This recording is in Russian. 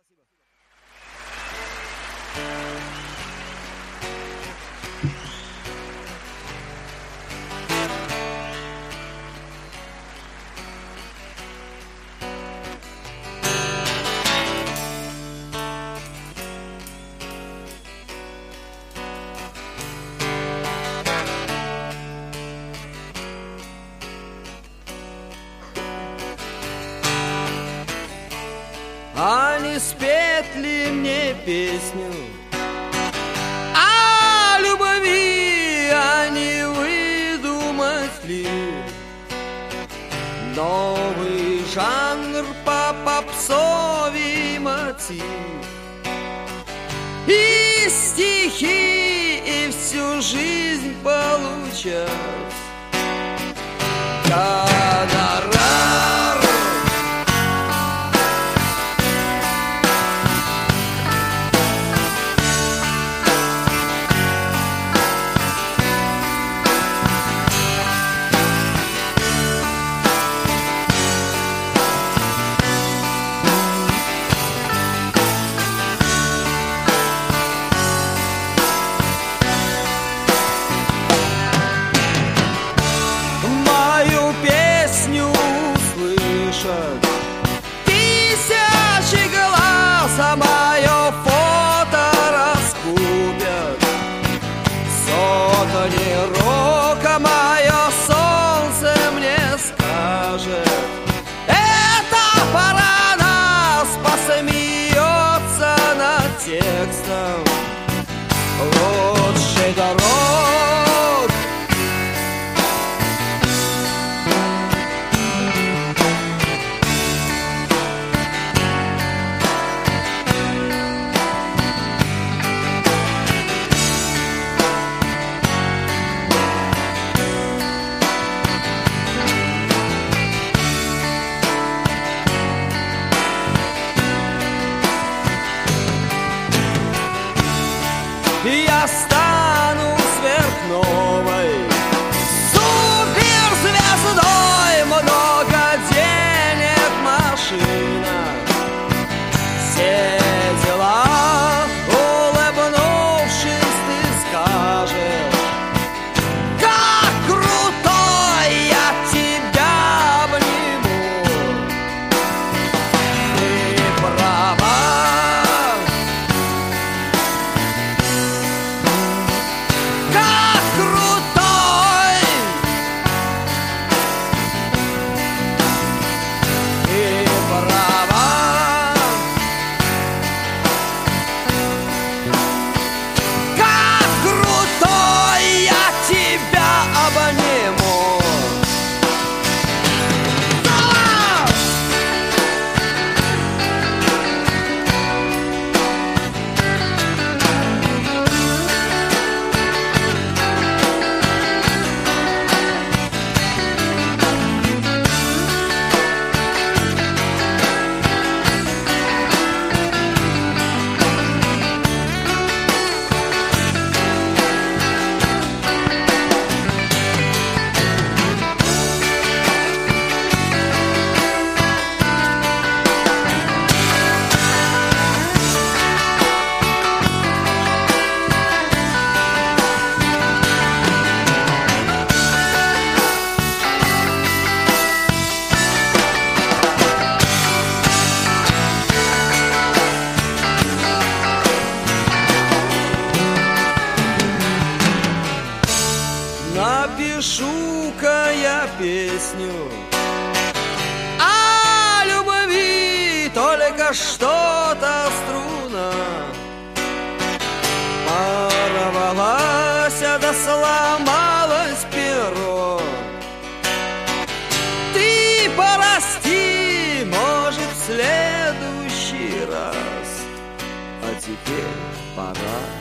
А не спеть ли мне песню о любви, а не выдумать ли новый жанр по попсовый мотив? И стихи, и всю жизнь получать гонорар. Тысячи глаз, а мое фото раскупят. Сотни рук, а мое солнце мне скажет: это пора нас, посмеется над текстом лучшей дорог. Я стану сверхновой, суперзвездой, много денег, машина, все дела. Улыбнувшись, ты скажешь: как крутой, я тебя обниму. Ты права. Напишу-ка я песню о любви, только что-то струна порвалась, да сломалось перо. Ты прости, может, в следующий раз, а теперь пора.